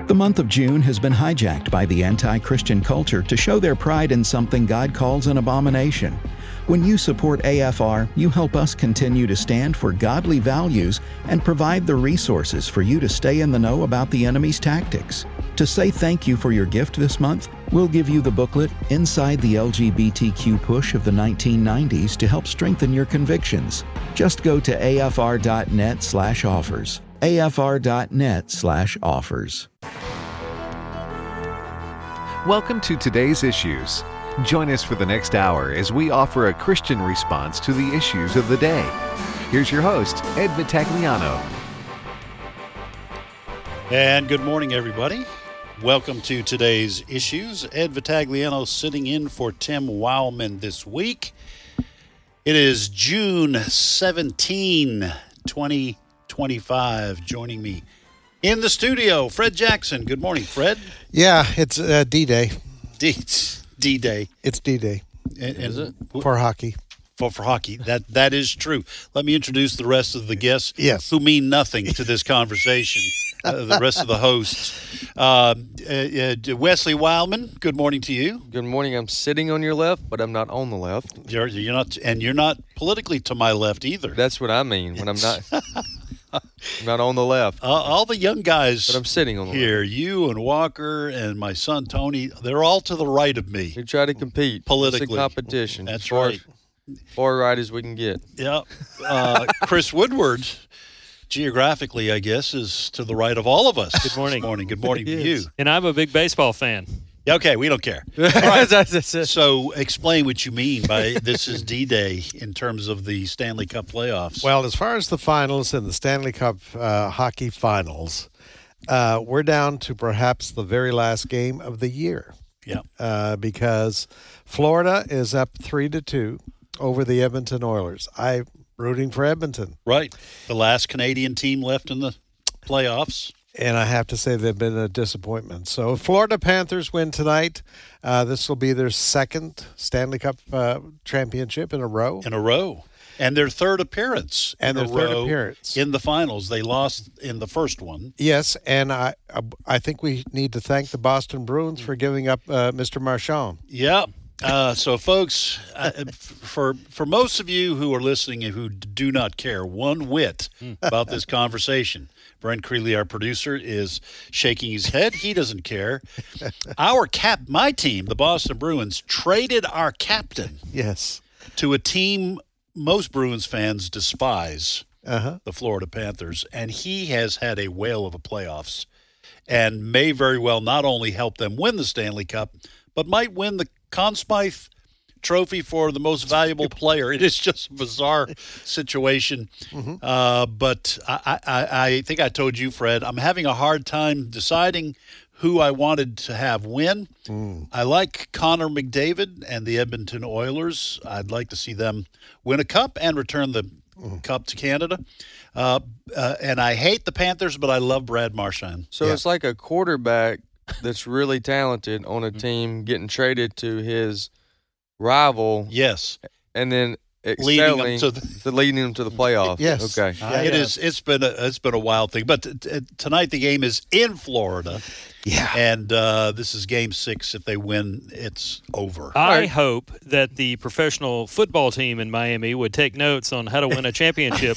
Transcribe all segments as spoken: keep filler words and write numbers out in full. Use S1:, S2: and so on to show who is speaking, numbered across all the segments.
S1: The month of June has been hijacked by the anti-Christian culture to show their pride in something God calls an abomination. When you support A F R, you help us continue to stand for godly values and provide the resources for you to stay in the know about the enemy's tactics. To say thank you for your gift this month, we'll give you the booklet Inside the L G B T Q Push of the nineteen nineties to help strengthen your convictions. Just go to afr.net slash offers. afr.net slash offers.
S2: Welcome to today's issues. Join us for the next hour as we offer a Christian response to the issues of the day. Here's your host, Ed Vitagliano.
S3: And good morning, everybody. Welcome to today's issues. Ed Vitagliano sitting in for Tim Wildman this week. It is June seventeenth, twenty twenty-five. Joining me in the studio, Fred Jackson. Good morning, Fred.
S4: Yeah, it's uh, D-Day.
S3: D- D-Day.
S4: It's D-Day.
S3: And, and
S4: is it? For hockey.
S3: For, for hockey. That That is true. Let me introduce the rest of the guests
S4: yes.
S3: who mean nothing to this conversation. Uh, the rest of the hosts. Uh, uh, uh, Wesley Wildman, good morning to you.
S5: Good morning. I'm sitting on your left, but I'm not on the left.
S3: You're, you're not, and you're not politically to my left either.
S5: That's what I mean when I'm not. I'm not on the left.
S3: Uh, all the young guys,
S5: but I'm sitting on the
S3: here.
S5: left.
S3: You and Walker and my son Tony, they're all to the right of me.
S5: We try to compete
S3: politically.
S5: It's a competition.
S3: That's
S5: far,
S3: right.
S5: Far right as we can get.
S3: Yeah. Uh, Chris Woodward, geographically, I guess, is to the right of all of us.
S6: Good morning.
S3: Good morning. Good morning to you.
S6: And I'm a big baseball fan.
S3: Okay, we don't care. All right. So explain what you mean by this is D-Day in terms of the Stanley Cup playoffs.
S4: Well, as far as the finals and the Stanley Cup uh, hockey finals, uh, we're down to perhaps the very last game of the year.
S3: Yeah.
S4: Uh, because Florida is up three to two over the Edmonton Oilers. I'm rooting for Edmonton.
S3: Right. The last Canadian team left in the playoffs.
S4: And I have to say they've been a disappointment. So if Florida Panthers win tonight, uh, this will be their second Stanley Cup uh, championship in a row.
S3: In a row. And their third appearance
S4: and
S3: in
S4: their
S3: a
S4: third
S3: row
S4: appearance
S3: in the finals. They lost in the first one.
S4: Yes, and I I think we need to thank the Boston Bruins for giving up uh, Mister Marchand.
S3: Yeah. Uh, so, folks, uh, for for most of you who are listening and who do not care one whit about this conversation, Brent Creeley, our producer, is shaking his head. He doesn't care. Our cap, my team, the Boston Bruins, traded our captain.
S4: Yes.
S3: To a team most Bruins fans despise,
S4: uh-huh.
S3: the Florida Panthers, and he has had a whale of a playoffs and may very well not only help them win the Stanley Cup, but might win the Conn Smythe Trophy for the most valuable player. It is just a bizarre situation.
S4: Mm-hmm.
S3: Uh, but I, I, I think I told you, Fred, I'm having a hard time deciding who I wanted to have win.
S4: Mm.
S3: I like Connor McDavid and the Edmonton Oilers. I'd like to see them win a cup and return the mm. cup to Canada. Uh, uh, and I hate the Panthers, but I love Brad Marchand.
S5: So yeah. It's like a quarterback that's really talented on a team getting traded to his rival.
S3: Yes.
S5: And then
S3: leading them
S5: to,
S3: the,
S5: to leading them to the playoffs.
S4: Yes.
S5: Okay.
S3: Yeah, it yeah. is. It's been a it's been a wild thing. But t- t- tonight the game is in Florida.
S4: Yeah.
S3: And uh, this is game six. If they win, it's over.
S6: I hope that the professional football team in Miami would take notes on how to win a championship.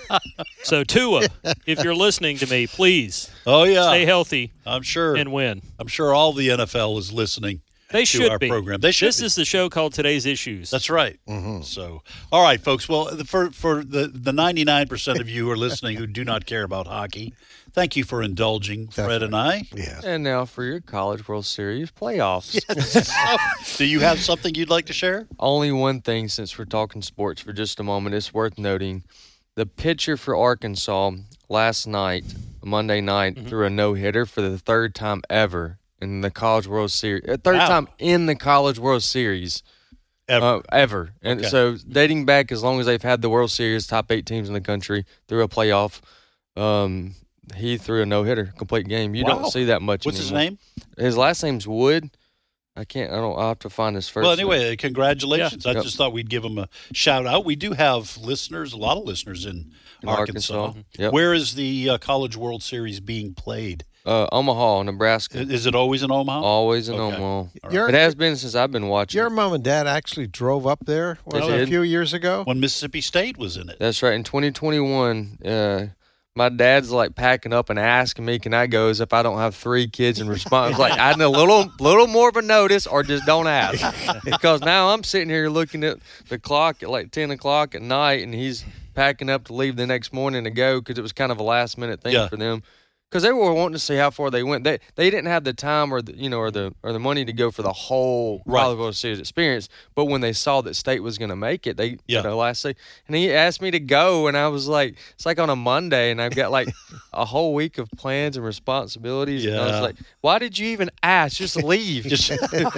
S6: So Tua, if you're listening to me, please.
S3: Oh yeah.
S6: Stay healthy.
S3: I'm sure.
S6: And win.
S3: I'm sure all the N F L is listening.
S6: They
S3: to
S6: should
S3: our
S6: be.
S3: Program. They should
S6: this
S3: be.
S6: is the show called Today's Issues.
S3: That's right.
S4: Mm-hmm.
S3: So, all right, folks. Well, for for the, the ninety-nine percent of you who are listening who do not care about hockey, thank you for indulging
S4: Definitely.
S3: Fred and I.
S4: Yeah.
S5: And now for your College World Series playoffs.
S3: Yes. So, do you have something you'd like to share?
S5: Only one thing, since we're talking sports for just a moment, it's worth noting. The pitcher for Arkansas last night, Monday night, mm-hmm. threw a no-hitter for the third time ever in the College World Series. Third
S3: wow.
S5: time in the College World Series.
S3: Ever.
S5: Uh, ever. And
S3: okay.
S5: so dating back as long as they've had the World Series, top eight teams in the country, through a playoff, um, he threw a no-hitter, complete game. You
S3: wow.
S5: don't see that much
S3: What's
S5: anymore.
S3: his name?
S5: His last name's Wood. I can't, I don't, I'll have to find his first
S3: Well, anyway, congratulations.
S5: Yeah.
S3: I
S5: Yep.
S3: just thought we'd give him a shout out. We do have listeners, a lot of listeners in,
S5: In
S3: Arkansas.
S5: Arkansas. Yep.
S3: Where is the uh, College World Series being played?
S5: Uh, Omaha, Nebraska.
S3: Is it always in Omaha?
S5: Always in
S3: Okay.
S5: Omaha.
S4: Your,
S5: It has been since I've been watching.
S4: your mom and dad actually drove up there was
S5: They
S4: it, a
S5: did.
S4: few years ago.
S3: When Mississippi State was in it.
S5: That's right. In twenty twenty-one, uh, my dad's like packing up and asking me, "Can I go?" As if I don't have three kids in response. Like I need a little, little more of a notice, or just don't ask. Because now I'm sitting here looking at the clock at like ten o'clock at night, and he's packing up to leave the next morning to go because it was kind of a last minute thing
S3: Yeah.
S5: for them. Because they were wanting to see how far they went. They they didn't have the time or the you know or the or the money to go for the whole
S3: Right.
S5: College World Series experience. But when they saw that State was going to make it, they
S3: Yeah.
S5: you know last say, and he asked me to go, and I was like, it's like on a Monday, and I've got like a whole week of plans and responsibilities. And I
S3: Yeah.
S5: was like, why did you even ask? Just leave.
S3: Just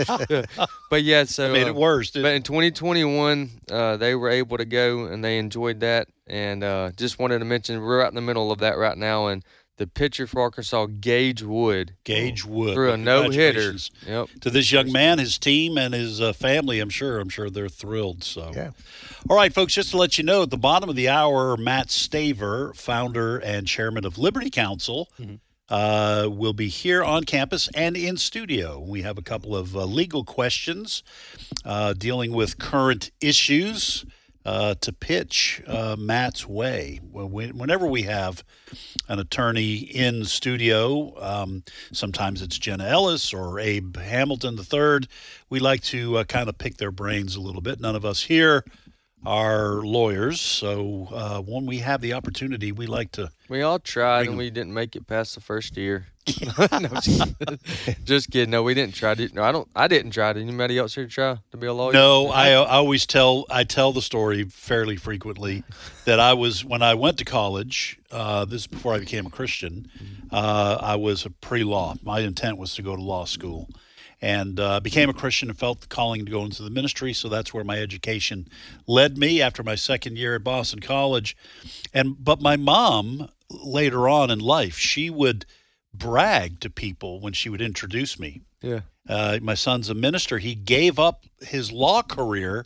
S5: But yeah, so
S3: made
S5: uh,
S3: it worse. Didn't
S5: but in twenty twenty-one, uh, they were able to go, and they enjoyed that. And uh, just wanted to mention, we're right in the middle of that right now, and the pitcher for Arkansas, Gage Wood,
S3: Gage Wood.
S5: threw a no-hitter.
S3: Congratulations
S5: Yep.
S3: to this young man, his team, and his uh, family. I'm sure. I'm sure they're thrilled. So,
S4: Yeah.
S3: all right, folks. Just to let you know, at the bottom of the hour, Matt Staver, founder and chairman of Liberty Counsel, uh, will be here on campus and in studio. We have a couple of uh, legal questions uh, dealing with current issues uh, to pitch uh, Matt's way. When we, whenever we have an attorney in studio, um, sometimes it's Jenna Ellis or Abe Hamilton the third. We like to uh, kind of pick their brains a little bit. None of us here are lawyers, so uh, when we have the opportunity, we like to.
S5: We all tried,
S3: Bring
S5: and
S3: 'em.
S5: we didn't make it past the first year. no, just, just kidding. No, we didn't try. To, no, I don't. I didn't try. Did anybody else here try to be a lawyer?
S3: No, I, I always tell I tell the story fairly frequently that I was when I went to college. Uh, this is before I became a Christian. Uh, I was a pre-law. My intent was to go to law school, and uh, became a Christian and felt the calling to go into the ministry. So that's where my education led me after my second year at Boston College. And but my mom later on in life, she would brag to people when she would introduce me.
S5: Yeah.
S3: Uh, my son's a minister. He gave up his law career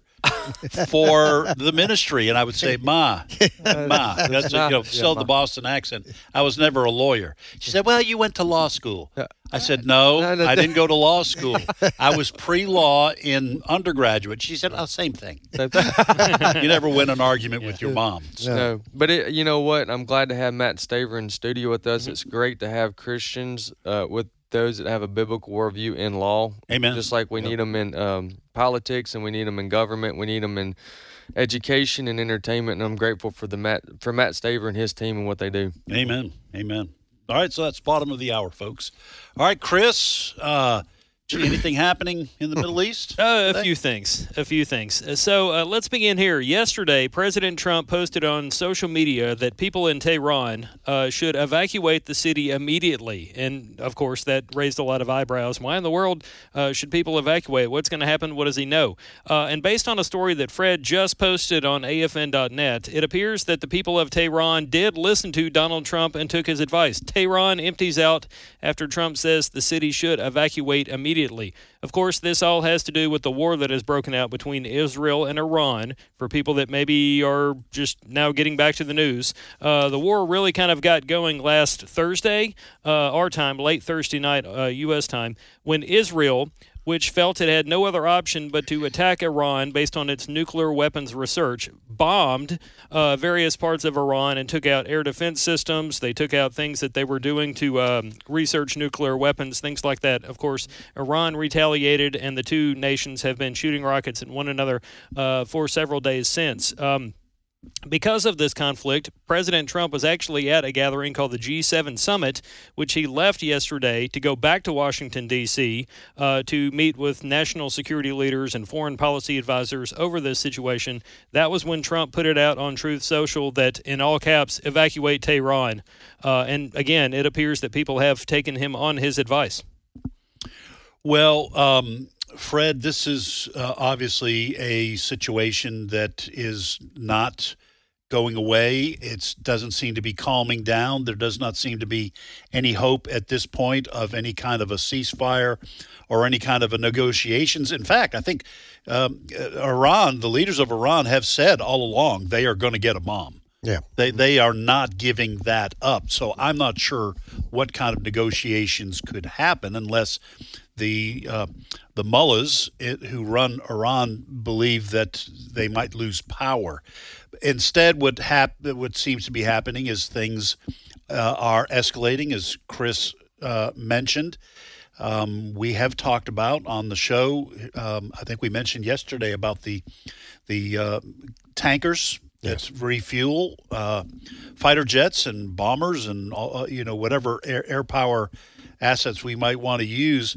S3: for the ministry, and I would say, "Ma, Ma," that's you know, still the Boston accent. I was never a lawyer. She said, "Well, you went to law school." I said, "No,
S5: No, no,
S3: I
S5: no.
S3: didn't go to law school. I was pre-law in undergraduate." She said, "Oh, same thing."
S5: So-
S3: You never win an argument with your mom. So,
S5: No, but it, you know what? I'm glad to have Matt Staver in studio with us. It's great to have Christians uh, with those that have a biblical worldview in law.
S3: Amen.
S5: Just like we
S3: Yep.
S5: need them in um, politics, and we need them in government. We need them in education and entertainment. And I'm grateful for the Matt for Matt Staver and his team and what they do.
S3: Amen. Amen. All right, so that's bottom of the hour, folks. All right, Chris, uh, gee, anything happening in the Middle East?
S6: Uh, a few things. A few things. Uh, So uh, let's begin here. Yesterday, President Trump posted on social media that people in Tehran uh, should evacuate the city immediately. And, of course, that raised a lot of eyebrows. Why in the world uh, should people evacuate? What's going to happen? What does he know? Uh, and based on a story that Fred just posted on A F N dot net, it appears that the people of Tehran did listen to Donald Trump and took his advice. Tehran empties out after Trump says the city should evacuate immediately. Of course, this all has to do with the war that has broken out between Israel and Iran. For people that maybe are just now getting back to the news, uh, the war really kind of got going last Thursday, uh, our time, late Thursday night, uh, U S time, when Israel, which felt it had no other option but to attack Iran based on its nuclear weapons research, bombed uh, various parts of Iran and took out air defense systems. They took out things that they were doing to um, research nuclear weapons, things like that. Of course, Iran retaliated, and the two nations have been shooting rockets at one another uh, for several days since. Um, Because of this conflict, President Trump was actually at a gathering called the G seven Summit, which he left yesterday to go back to Washington, D C, uh, to meet with national security leaders and foreign policy advisors over this situation. That was when Trump put it out on Truth Social that, in all caps, evacuate Tehran. Uh, and again, it appears that people have taken him on his advice.
S3: Well, um, Fred, this is uh, obviously a situation that is not going away. It doesn't seem to be calming down. There does not seem to be any hope at this point of any kind of a ceasefire or any kind of a negotiations. In fact, I think um, Iran, the leaders of Iran have said all along they are going to get a bomb.
S4: Yeah.
S3: They they are not giving that up. So I'm not sure what kind of negotiations could happen unless the uh, the mullahs it, who run Iran believe that they might lose power. Instead, what hap- what seems to be happening is things uh, are escalating, as Chris uh, mentioned. Um, we have talked about on the show. Um, I think we mentioned yesterday about the the uh, tankers that yes. refuel uh, fighter jets and bombers and all, uh, you know whatever air, air power assets we might want to use.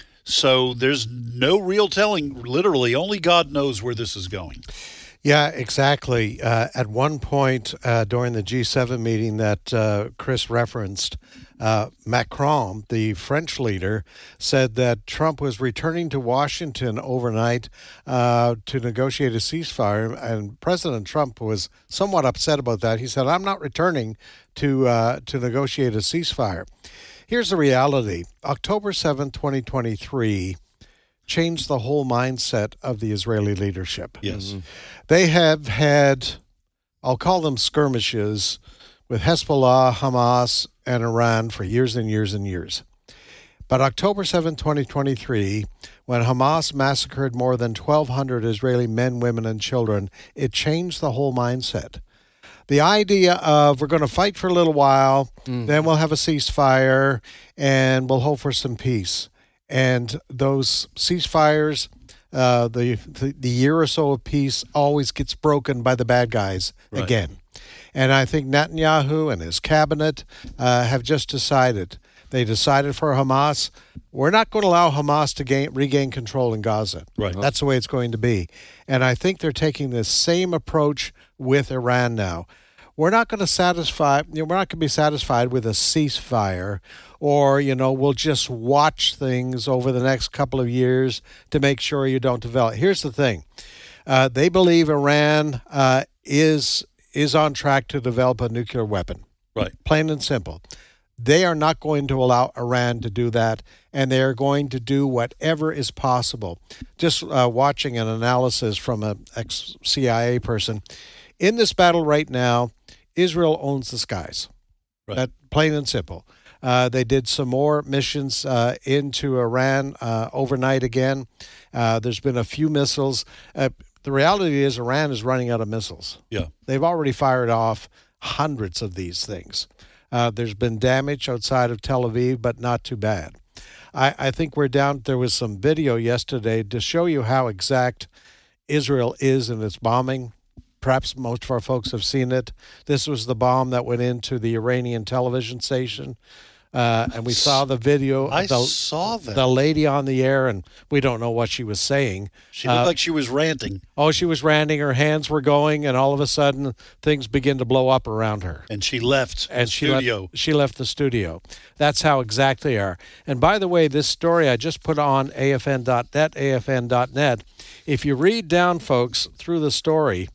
S3: So there's no real telling. Literally, only God knows where this is going.
S4: Yeah, exactly. Uh, at one point uh, during the G seven meeting that uh, Chris referenced, uh, Macron, the French leader, said that Trump was returning to Washington overnight uh, to negotiate a ceasefire, and President Trump was somewhat upset about that. He said, "I'm not returning to uh, to negotiate a ceasefire." Here's the reality. October seventh, twenty twenty-three changed the whole mindset of the Israeli leadership.
S3: Yes.
S4: Mm-hmm. They have had, I'll call them skirmishes, with Hezbollah, Hamas, and Iran for years and years and years. But October seventh, twenty twenty-three, when Hamas massacred more than twelve hundred Israeli men, women, and children, it changed the whole mindset. The idea of we're going to fight for a little while, mm. then we'll have a ceasefire, and we'll hope for some peace. And those ceasefires, uh, the, the the year or so of peace always gets broken by the bad guys right. again. And I think Netanyahu and his cabinet uh, have just decided. They decided for Hamas, we're not going to allow Hamas to gain, regain control in Gaza.
S3: Right.
S4: That's the way it's going to be. And I think they're taking the same approach with Iran now. We're not going to satisfy, you know, we're not going to be satisfied with a ceasefire, or, you know, we'll just watch things over the next couple of years to make sure you don't develop. Here's the thing. Uh, they believe Iran uh, is is on track to develop a nuclear weapon.
S3: Right.
S4: Plain and simple. They are not going to allow Iran to do that, and they are going to do whatever is possible. Just uh, watching an analysis from an ex-C I A person, in this battle right now, Israel owns the skies.
S3: Right.
S4: That plain and simple. Uh, they did some more missions uh, into Iran uh, overnight again. Uh, there's been a few missiles. Uh, the reality is Iran is running out of missiles.
S3: Yeah.
S4: They've already fired off hundreds of these things. Uh, there's been damage outside of Tel Aviv, but not too bad. I, I think we're down. There was some video yesterday to show you how exact Israel is in its bombing. Perhaps most of our folks have seen it. This was the bomb that went into the Iranian television station. Uh, and we saw the video.
S3: I
S4: of the,
S3: saw that.
S4: The lady on the air, and we don't know what she was saying.
S3: She looked
S4: uh,
S3: like she was ranting.
S4: Oh, she was ranting. Her hands were going, and all of a sudden, things begin to blow up around her.
S3: And she left
S4: and
S3: the
S4: she
S3: studio.
S4: Left, she left the studio. That's how exact they are. And by the way, this story I just put on A F N dot net, A F N dot net. If you read down, folks, through the story,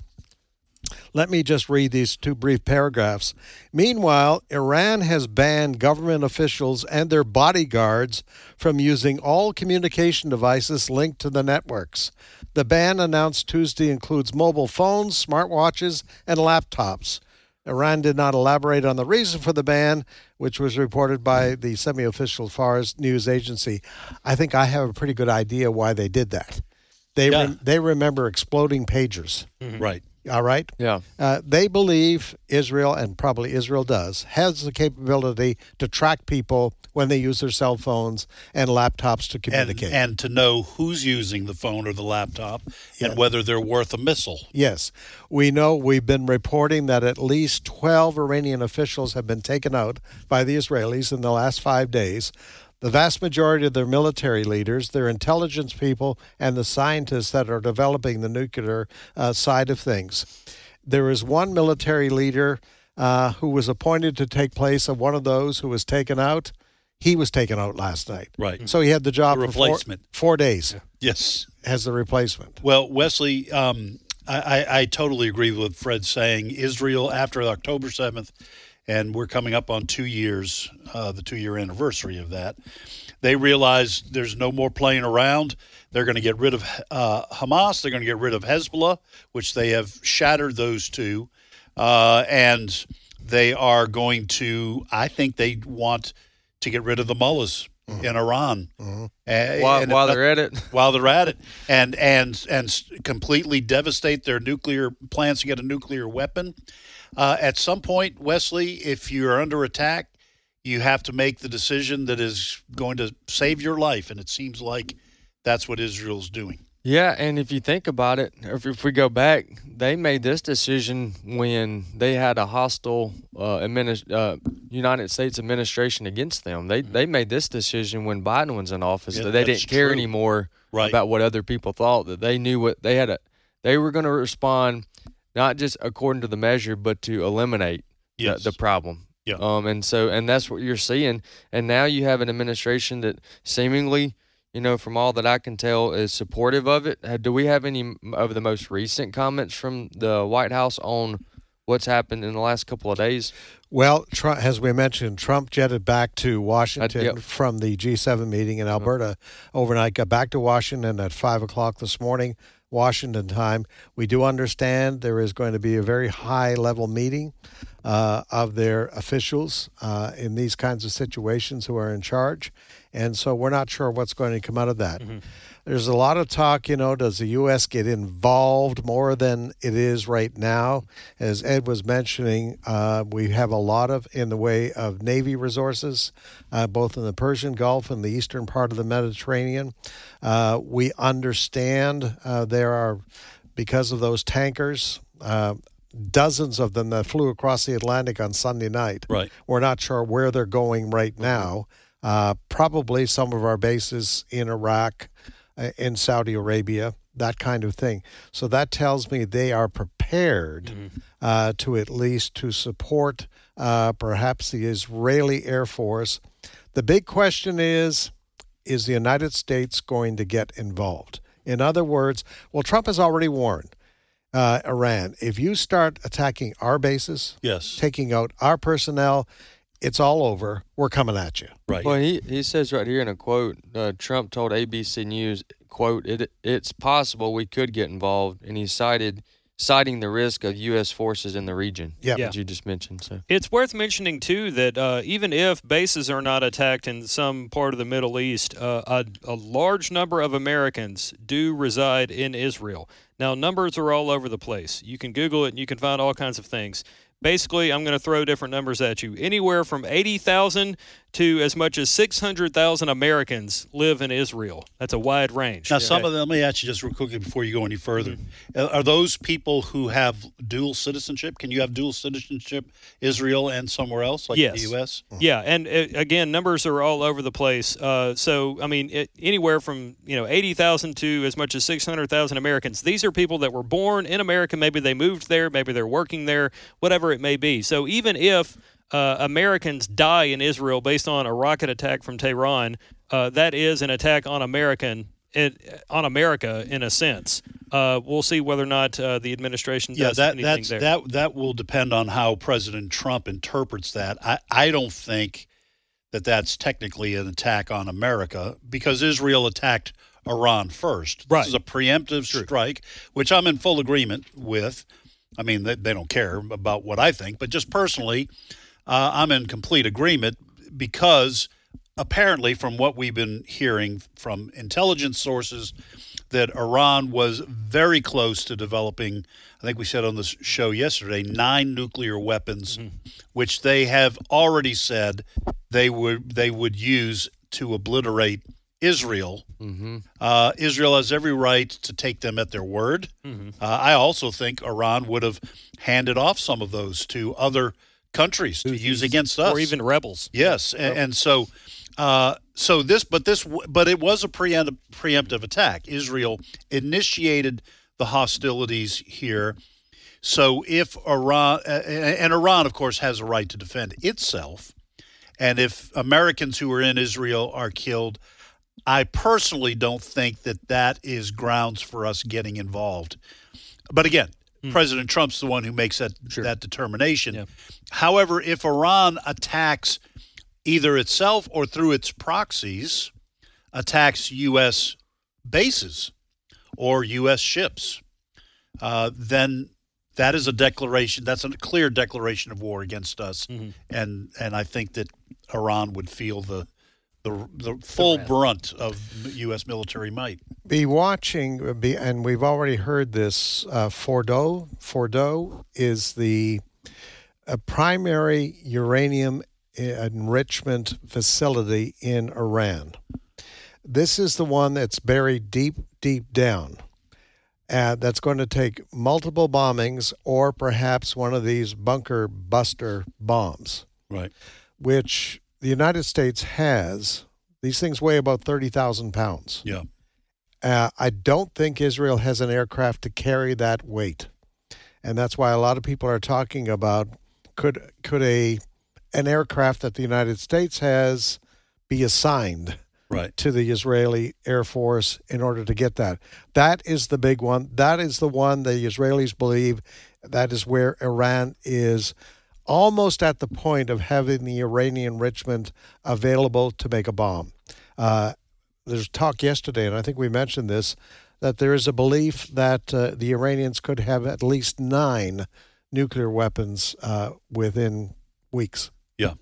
S4: let me just read these two brief paragraphs. Meanwhile, Iran has banned government officials and their bodyguards from using all communication devices linked to the networks. The ban announced Tuesday includes mobile phones, smartwatches, and laptops. Iran did not elaborate on the reason for the ban, which was reported by the semi-official Fars news agency. I think I have a pretty good idea why they did that. They
S3: yeah.
S4: re- they remember exploding pagers.
S3: Mm-hmm. Right.
S4: All right?
S5: Yeah.
S4: Uh, they believe Israel, and probably Israel does, has the capability to track people when they use their cell phones and laptops to communicate.
S3: And, and to know who's using the phone or the laptop
S4: yeah.
S3: and whether they're worth a missile.
S4: Yes. We know we've been reporting that at least twelve Iranian officials have been taken out by the Israelis in the last five days. The vast majority of their military leaders, their intelligence people, and the scientists that are developing the nuclear uh, side of things. There is one military leader uh, who was appointed to take place of one of those who was taken out. He was taken out last night.
S3: Right.
S4: So he had the job
S3: the
S4: for four,
S3: replacement.
S4: four days.
S3: Yes.
S4: As the replacement.
S3: Well, Wesley, um, I, I, I totally agree with what Fred's saying. Israel, after October seventh, and we're coming up on two years, uh, the two-year anniversary of that. They realize there's no more playing around. They're going to get rid of uh, Hamas. They're going to get rid of Hezbollah, which they have shattered those two. uh, and they are going to. I think they want to get rid of the mullahs mm-hmm. in Iran
S4: mm-hmm.
S3: uh,
S5: while,
S3: and,
S5: while
S3: uh,
S5: they're at it.
S3: While they're at it, and and and completely devastate their nuclear plans to get a nuclear weapon. Uh, at some point, Wesley, if you're under attack, you have to make the decision that is going to save your life, and it seems like that's what Israel's doing.
S5: Yeah, and if you think about it, if, if we go back, they made this decision when they had a hostile uh, administ- uh, United States administration against them. They they made this decision when Biden was in office.
S3: Yeah,
S5: that they
S3: that's
S5: didn't care
S3: true.
S5: anymore
S3: Right.
S5: about what other people thought. That they knew what they had. A, they were going to respond not just according to the measure, but to eliminate
S3: Yes.
S5: the, the problem.
S3: Yeah.
S5: Um. And so, and that's what you're seeing. And now you have an administration that seemingly, you know, from all that I can tell, is supportive of it. Uh, Do we have any of the most recent comments from the White House on what's happened in the last couple of days?
S4: Well, Trump, as we mentioned, Trump jetted back to Washington
S5: Uh, yep.
S4: from the G seven meeting in Alberta overnight, got back to Washington at five o'clock this morning, Washington time. We do understand there is going to be a very high-level meeting uh, of their officials uh, in these kinds of situations who are in charge, and so we're not sure what's going to come out of that. Mm-hmm. There's a lot of talk, you know, does the U S get involved more than it is right now? As Ed was mentioning, uh, we have a lot of in the way of Navy resources, uh, both in the Persian Gulf and the eastern part of the Mediterranean. Uh, we understand uh, there are, because of those tankers, uh, dozens of them that flew across the Atlantic on Sunday night.
S3: Right.
S4: We're not sure where they're going right now. Uh, probably some of our bases in Iraq, in Saudi Arabia, that kind of thing. So that tells me they are prepared mm-hmm. uh, to at least to support uh, perhaps the Israeli Air Force. The big question is, is the United States going to get involved? In other words, well, Trump has already warned uh, Iran, if you start attacking our bases,
S3: yes,
S4: taking out our personnel, it's all over. We're coming at you.
S3: Right.
S5: Well, he, he says right here in a quote, uh, Trump told A B C News, quote, it, it's possible we could get involved, and he cited citing the risk of U S forces in the region,
S4: yep.
S5: that you just mentioned. So
S6: it's worth mentioning, too, that uh, even if bases are not attacked in some part of the Middle East, uh, a, a large number of Americans do reside in Israel. Now, numbers are all over the place. You can Google it, and you can find all kinds of things. Basically, I'm going to throw different numbers at you. Anywhere from eighty thousand to as much as six hundred thousand Americans live in Israel. That's a wide range.
S3: Now, some of them, let me ask you just real quickly before you go any further. Mm-hmm. Are those people who have dual citizenship? Can you have dual citizenship, Israel and somewhere else, like
S6: yes.
S3: the U S?
S6: Yeah, and uh, again, numbers are all over the place. Uh, so, I mean, it, anywhere from you know eighty thousand to as much as six hundred thousand Americans. These are people that were born in America. Maybe they moved there. Maybe they're working there, whatever it may be. So even if uh, Americans die in Israel based on a rocket attack from Tehran, uh, that is an attack on American it, on America in a sense. Uh, we'll see whether or not uh, the administration
S3: yeah,
S6: does
S3: that,
S6: anything
S3: that's,
S6: there.
S3: That, that will depend on how President Trump interprets that. I, I don't think that that's technically an attack on America because Israel attacked Iran first.
S6: Right.
S3: This is a preemptive True. strike, which I'm in full agreement with. I mean, they, they don't care about what I think, but just personally, uh, I'm in complete agreement because apparently from what we've been hearing from intelligence sources that Iran was very close to developing, I think we said on the show yesterday, nine nuclear weapons, mm-hmm. which they have already said they would they would use to obliterate Israel.
S5: Mm-hmm.
S3: Uh, Israel has every right to take them at their word. Mm-hmm. Uh, I also think Iran would have handed off some of those to other countries to use against us,
S6: or even rebels.
S3: Yes, and, and so, uh, so this, but this, but it was a preempt, preemptive attack. Israel initiated the hostilities here. So if Iran, uh, and Iran, of course, has a right to defend itself, and if Americans who are in Israel are killed, I personally don't think that that is grounds for us getting involved. But again, mm. President Trump's the one who makes that sure. that determination. Yeah. However, if Iran attacks either itself or through its proxies, attacks U S bases or U S ships, uh, then that is a declaration. That's a clear declaration of war against us,
S6: Mm-hmm.
S3: and and I think that Iran would feel the the, the full
S6: wrath.
S3: brunt of U S military might.
S4: Be watching, be, and we've already heard this. Uh, Fordow, Fordow is the uh, primary uranium enrichment facility in Iran. This is the one that's buried deep, deep down. Uh, that's going to take multiple bombings, or perhaps one of these bunker buster bombs,
S3: Right.
S4: which the United States has. These things weigh about thirty thousand pounds.
S3: Yeah.
S4: Uh, I don't think Israel has an aircraft to carry that weight. And that's why a lot of people are talking about could could a an aircraft that the United States has be assigned
S3: Right.
S4: to the Israeli Air Force in order to get that. That is the big one. That is the one the Israelis believe that is where Iran is almost at the point of having the uranium enrichment available to make a bomb. Uh, there's talk yesterday, and I think we mentioned this, that there is a belief that uh, the Iranians could have at least nine nuclear weapons uh, within weeks.
S3: Yeah.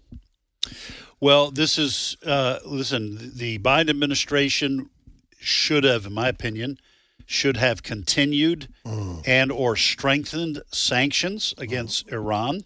S3: Well, this is, uh, listen, the Biden administration should have, in my opinion, should have continued
S4: Mm.
S3: and or strengthened sanctions against mm. Iran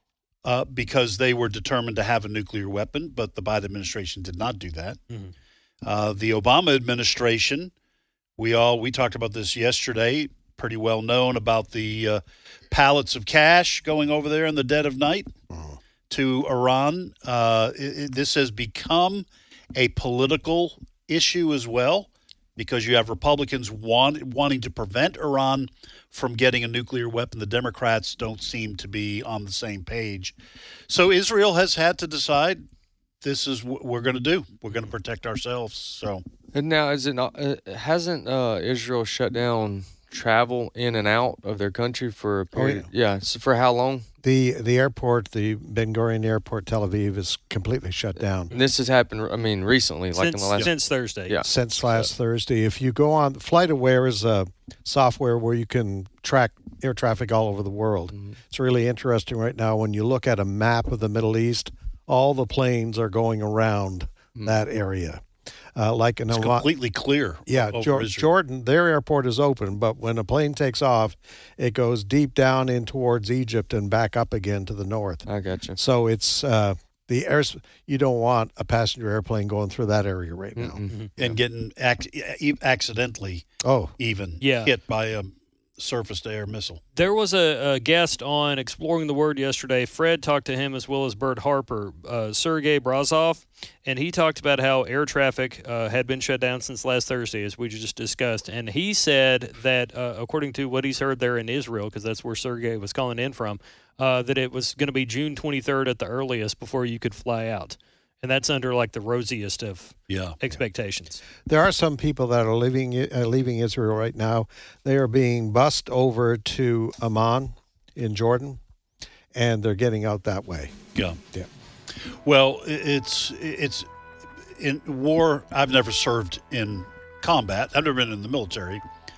S3: uh, because they were determined to have a nuclear weapon, but the Biden administration did not do that.
S6: Mm-hmm.
S3: Uh, the Obama administration, we all, we talked about this yesterday, pretty well known about the uh, pallets of cash going over there in the dead of night.
S4: Mm.
S3: To Iran. Uh, it, it, this has become a political issue as well, because you have Republicans want, wanting to prevent Iran from getting a nuclear weapon. The Democrats don't seem to be on the same page. So Israel has had to decide, this is what we're going to do. We're going to protect ourselves. So
S5: And now, is it not? Uh, hasn't uh, Israel shut down travel in and out of their country for a period?
S4: Oh,
S5: yeah. So for how long?
S4: The the airport, the Ben Gurion Airport, Tel Aviv, is completely shut down.
S5: And this has happened. I mean, recently, like
S6: since,
S5: in the last.
S6: since Thursday.
S5: Yeah.
S4: Since last Thursday. If you go on, FlightAware is a software where you can track air traffic all over the world.
S5: Mm-hmm.
S4: It's really interesting right now when you look at a map of the Middle East, all the planes are going around
S5: Mm-hmm.
S4: that area. Uh, like in
S3: it's
S4: a
S3: completely clear.
S4: Yeah,
S3: over
S4: Jor-
S3: Israel.
S4: Jordan, their airport is open, but when a plane takes off, it goes deep down in towards Egypt and back up again to the north.
S5: I got you.
S4: So it's uh, the air. You don't want a passenger airplane going through that area right now.
S5: Mm-mm.
S3: And getting ac- e- accidentally
S4: Oh,
S3: even
S6: Yeah.
S3: hit by a surface-to-air missile.
S6: There was a, a guest on Exploring the Word yesterday. Fred talked to him as well as Bert Harper, uh, Sergei Brazov, and he talked about how air traffic uh, had been shut down since last Thursday, as we just discussed. And he said that, uh, according to what he's heard there in Israel, because that's where Sergei was calling in from, uh, that it was going to be June twenty-third at the earliest before you could fly out. And that's under like the rosiest of
S3: Yeah.
S6: expectations.
S4: there are some people that are leaving uh, leaving Israel right now. They are being bussed over to Amman in Jordan, and they're getting out that way.
S3: Yeah.
S4: Yeah.
S3: Well, i- it's it's in war. I've never served in combat. I've never been in the military,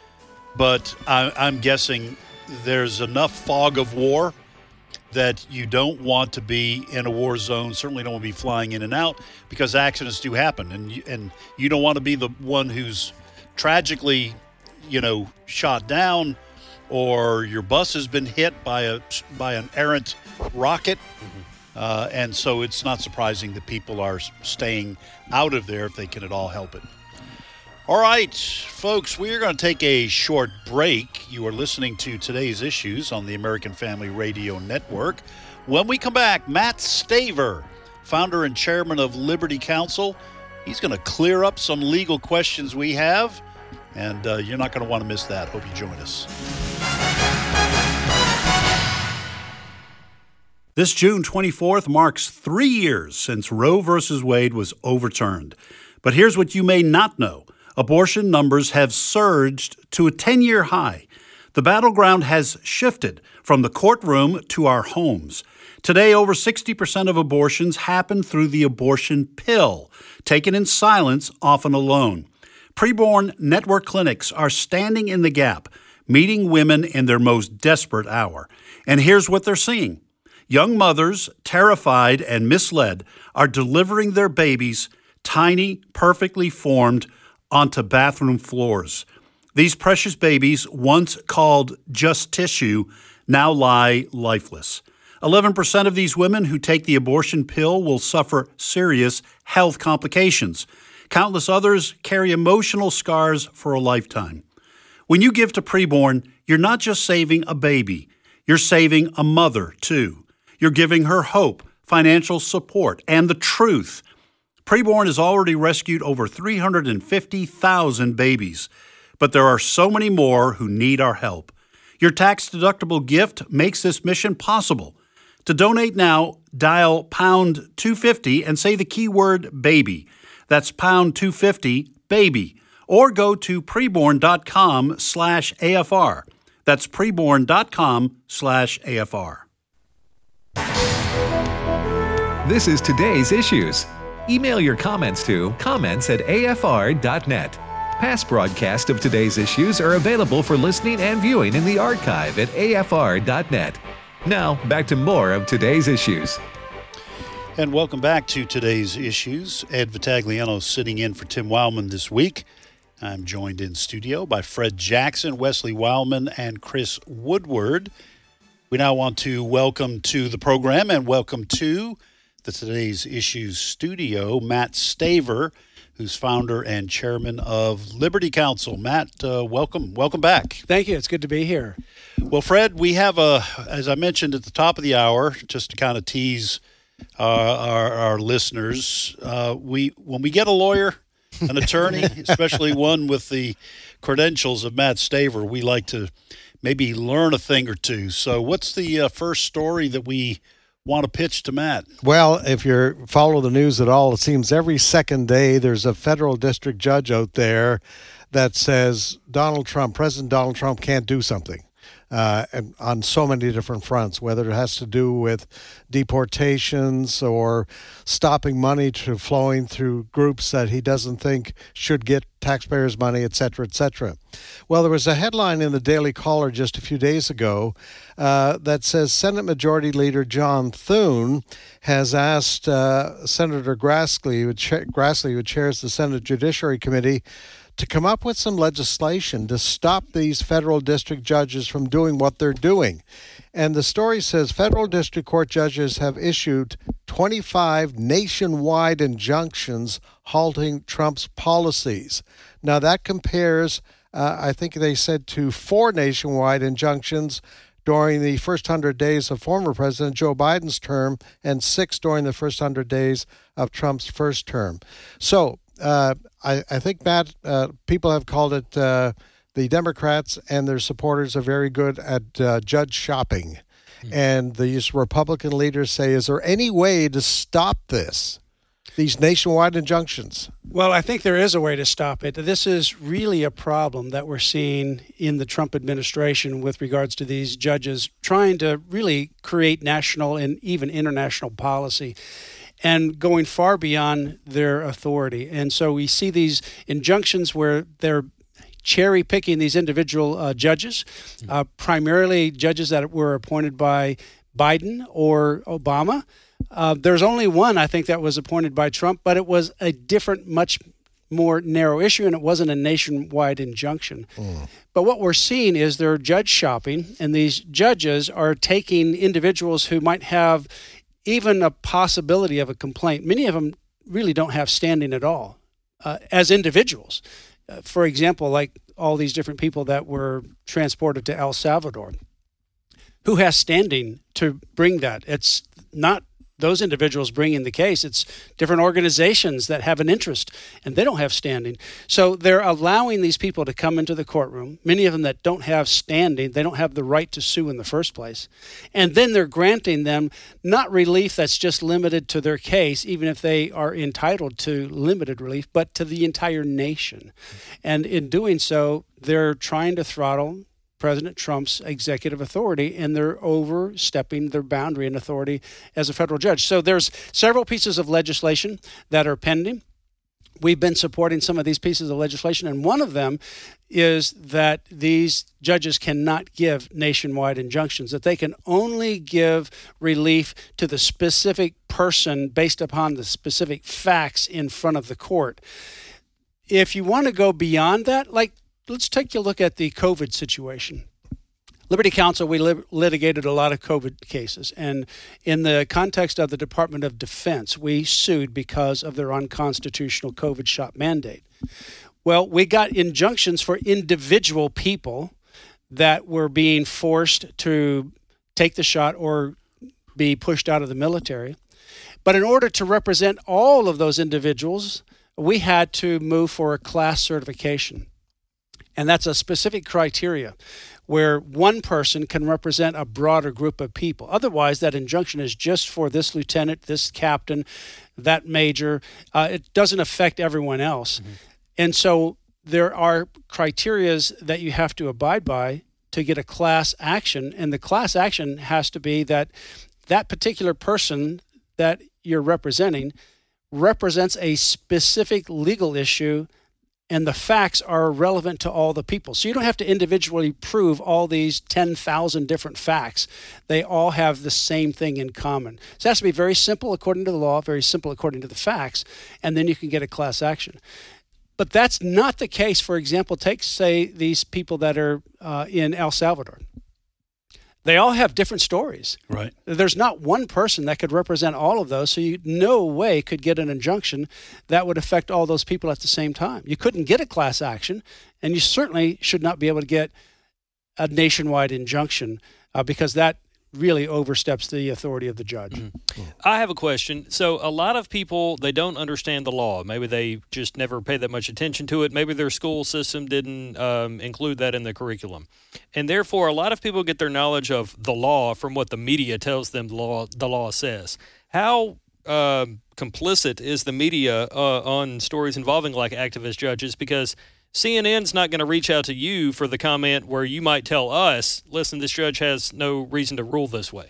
S3: but I, I'm guessing there's enough fog of war that you don't want to be in a war zone. Certainly don't want to be flying in and out, because accidents do happen, and you, and you don't want to be the one who's tragically, you know, shot down, or your bus has been hit by a by an errant rocket. Uh, and so it's not surprising that people are staying out of there if they can at all help it. All right, folks, we are going to take a short break. You are listening to Today's Issues on the American Family Radio Network. When we come back, Matt Staver, founder and chairman of Liberty Counsel, he's going to clear up some legal questions we have, and uh, you're not going to want to miss that. Hope you join us. This June twenty-fourth marks three years since Roe versus Wade was overturned. But here's what you may not know. Abortion numbers have surged to a ten-year high. The battleground has shifted from the courtroom to our homes. Today, over sixty percent of abortions happen through the abortion pill, taken in silence, often alone. Preborn network clinics are standing in the gap, meeting women in their most desperate hour. And here's what they're seeing. Young mothers, terrified and misled, are delivering their babies, tiny, perfectly formed, onto bathroom floors. These precious babies, once called just tissue, now lie lifeless. eleven percent of these women who take the abortion pill will suffer serious health complications. Countless others carry emotional scars for a lifetime. When you give to Preborn, you're not just saving a baby, you're saving a mother, too. You're giving her hope, financial support, and the truth. Preborn has already rescued over three hundred fifty thousand babies, but there are so many more who need our help. Your tax-deductible gift makes this mission possible. To donate now, dial pound two fifty and say the keyword baby. That's pound two fifty, baby. Or go to preborn.com slash AFR. That's preborn.com slash AFR.
S2: This is Today's Issues. Email your comments to comments at A F R dot net. Past broadcasts of Today's Issues are available for listening and viewing in the archive at A F R dot net. Now, back to more of Today's Issues.
S3: And welcome back to Today's Issues. Ed Vitagliano sitting in for Tim Wildman this week. I'm joined in studio by Fred Jackson, Wesley Wildman, and Chris Woodward. We now want to welcome to the program and welcome to the Today's Issues studio, Matt Staver, who's founder and chairman of Liberty Counsel. Matt, uh, welcome. Welcome back.
S7: Thank you. It's good to be here.
S3: Well, Fred, we have a, as I mentioned at the top of the hour, just to kind of tease uh, our, our listeners, uh, we when we get a lawyer, an attorney, especially one with the credentials of Matt Staver, we like to maybe learn a thing or two. So what's the uh, first story that we want to pitch to Matt?
S4: Well, if you follow the news at all, it seems every second day there's a federal district judge out there that says Donald Trump, President Donald Trump can't do something. Uh, and on so many different fronts, whether it has to do with deportations or stopping money to flowing through groups that he doesn't think should get taxpayers' money, et cetera, et cetera. Well, there was a headline in the Daily Caller just a few days ago uh, that says Senate Majority Leader John Thune has asked uh, Senator Grassley, who, cha- Grassley, who chairs the Senate Judiciary Committee, to come up with some legislation to stop these federal district judges from doing what they're doing. And the story says federal district court judges have issued twenty-five nationwide injunctions halting Trump's policies. Now that compares, uh, I think they said, to four nationwide injunctions during the first one hundred days of former President Joe Biden's term and six during the first one hundred days of Trump's first term. So Uh, I, I think, Matt, uh, people have called it uh, the Democrats and their supporters are very good at uh, judge shopping. Mm-hmm. And these Republican leaders say, is there any way to stop this, these nationwide injunctions?
S7: Well, I think there is a way to stop it. This is really a problem that we're seeing in the Trump administration with regards to these judges trying to really create national and even international policy, and going far beyond their authority. And so we see these injunctions where they're cherry picking these individual uh, judges, uh, primarily judges that were appointed by Biden or Obama. Uh, there's only one, I think, that was appointed by Trump, but it was a different, much more narrow issue, and it wasn't a nationwide injunction. Mm. But what we're seeing is they're judge shopping, and these judges are taking individuals who might have even a possibility of a complaint. Many of them really don't have standing at all uh, as individuals. Uh, for example, like all these different people that were transported to El Salvador. Who has standing to bring that? It's not those individuals bringing the case. It's different organizations that have an interest, and they don't have standing. So they're allowing these people to come into the courtroom, many of them that don't have standing. They don't have the right to sue in the first place. And then they're granting them not relief that's just limited to their case, even if they are entitled to limited relief, but to the entire nation. And in doing so, they're trying to throttle President Trump's executive authority, and they're overstepping their boundary and authority as a federal judge. So there's several pieces of legislation that are pending. we've been supporting some of these pieces of legislation, and one of them is that these judges cannot give nationwide injunctions, that they can only give relief to the specific person based upon the specific facts in front of the court. If you want to go beyond that, like, let's take a look at the COVID situation. Liberty Counsel, we lit- litigated a lot of COVID cases, and in the context of the Department of Defense, we sued because of their unconstitutional COVID shot mandate. Well, we got injunctions for individual people that were being forced to take the shot or be pushed out of the military. But in order to represent all of those individuals, we had to move for a class certification. And that's a specific criteria where one person can represent a broader group of people. Otherwise, that injunction is just for this lieutenant, this captain, that major. Uh, it doesn't affect everyone else. Mm-hmm. And so there are criterias that you have to abide by to get a class action. And the class action has to be that that particular person that you're representing represents a specific legal issue, and the facts are relevant to all the people. So you don't have to individually prove all these ten thousand different facts. They all have the same thing in common. So it has to be very simple according to the law, very simple according to the facts, and then you can get a class action. But that's not the case. For example, take, say, these people that are uh, in El Salvador. They all have different stories.
S3: Right.
S7: There's not one person that could represent all of those, so you no way could get an injunction that would affect all those people at the same time. You couldn't get a class action, and you certainly should not be able to get a nationwide injunction uh, because that really oversteps the authority of the judge.
S6: Mm-hmm. I have a question. So a lot of people, they don't understand the law. Maybe they just never pay that much attention to it. Maybe their school system didn't um, include that in the curriculum. And therefore, a lot of people get their knowledge of the law from what the media tells them the law, the law says. How uh, complicit is the media uh, on stories involving like activist judges? Because C N N's not going to reach out to you for the comment where you might tell us, listen, this judge has no reason to rule this way.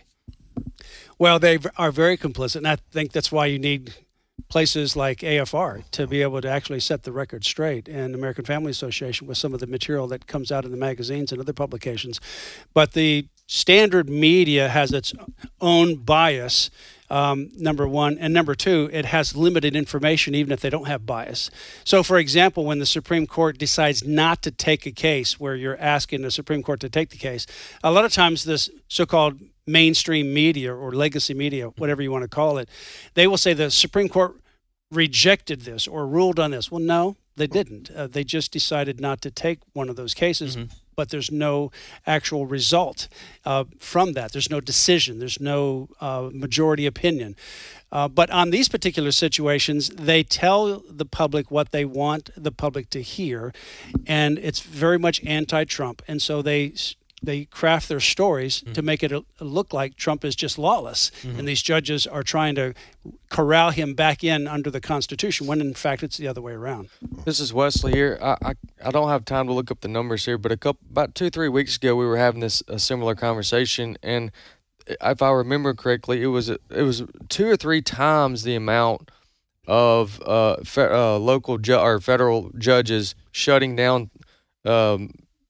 S7: Well, they are very complicit, and I think that's why you need places like A F R to be able to actually set the record straight, and American Family Association with some of the material that comes out in the magazines and other publications. But the standard media has its own bias, um, number one. And number two, it has limited information even if they don't have bias. So, for example, when the Supreme Court decides not to take a case where you're asking the Supreme Court to take the case, a lot of times this so-called mainstream media or legacy media, whatever you want to call it, they will say the Supreme Court rejected this or ruled on this. Well, no, they didn't. Uh, they just decided not to take one of those cases, mm-hmm. but there's no actual result uh, from that. There's no decision. There's no uh, majority opinion. Uh, but on these particular situations, they tell the public what they want the public to hear, and it's very much anti-Trump. And so they they craft their stories mm-hmm. to make it look like Trump is just lawless, mm-hmm. and these judges are trying to corral him back in under the Constitution, when in fact it's the other way around.
S5: This is Wesley here. I, I, I don't have time to look up the numbers here, but a couple about two three weeks ago we were having this a similar conversation, and if I remember correctly, it was it was two or three times the amount of uh, fe- uh local ju- or federal judges shutting down um,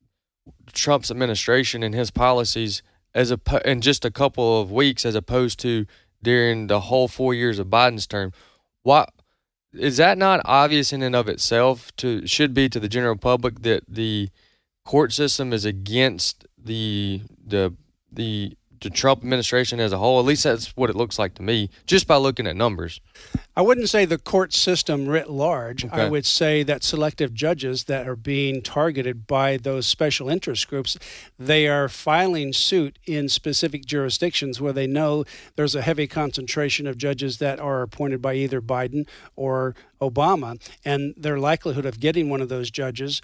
S5: Trump's administration and his policies as a in just a couple of weeks, as opposed to during the whole four years of Biden's term. Why is that not obvious in and of itself? To should be to the general public that the court system is against the the the. the Trump administration as a whole. At least that's what it looks like to me, just by looking at numbers.
S7: I wouldn't say the court system writ large.
S5: Okay.
S7: I would say that selective judges that are being targeted by those special interest groups, they are filing suit in specific jurisdictions where they know there's a heavy concentration of judges that are appointed by either Biden or Obama, and their likelihood of getting one of those judges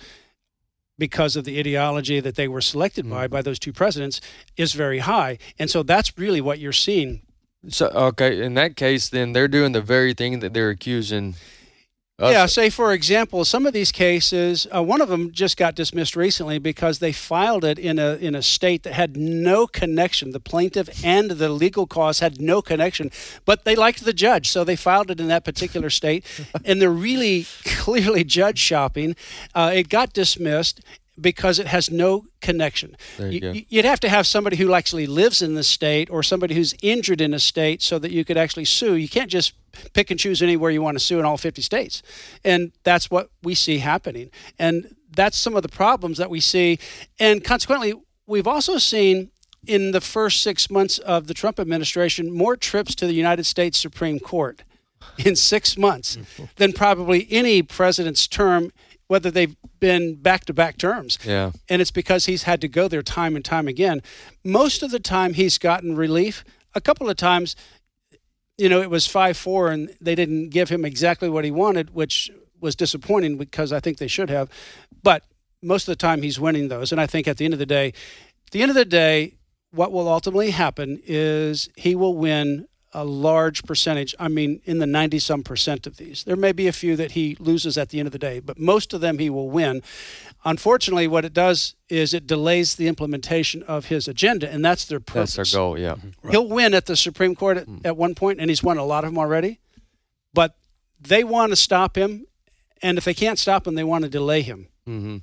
S7: because of the ideology that they were selected by, by those two presidents, is very high. And so that's really what you're seeing.
S5: So, okay, in that case, then they're doing the very thing that they're accusing Us-
S7: Yeah, say, for example, some of these cases, uh, one of them just got dismissed recently because they filed it in a in a state that had no connection. The plaintiff and the legal cause had no connection, but they liked the judge, so they filed it in that particular state, and they're really clearly judge shopping. Uh, it got dismissed because it has no connection.
S5: There you go.
S7: You'd have to have somebody who actually lives in the state or somebody who's injured in a state so that you could actually sue. You can't just pick and choose anywhere you want to sue in all fifty states. And that's what we see happening. And that's some of the problems that we see. And consequently, we've also seen in the first six months of the Trump administration more trips to the United States Supreme Court in six months than probably any president's term, whether they've been back-to-back terms.
S5: Yeah.
S7: And it's because he's had to go there time and time again. Most of the time he's gotten relief. A couple of times, you know, it was five four and they didn't give him exactly what he wanted, which was disappointing because I think they should have. But most of the time he's winning those. And I think at the end of the day, at the end of the day, what will ultimately happen is he will win a large percentage. I mean, in the ninety some percent of these. There may be a few that he loses at the end of the day, but most of them he will win. Unfortunately, what it does is it delays the implementation of his agenda, and that's their purpose.
S5: That's our goal, yeah.
S7: Right. He'll win at the Supreme Court at, at one point, and he's won a lot of them already, but they want to stop him, and if they can't stop him, they want to delay him.
S5: Mm-hmm.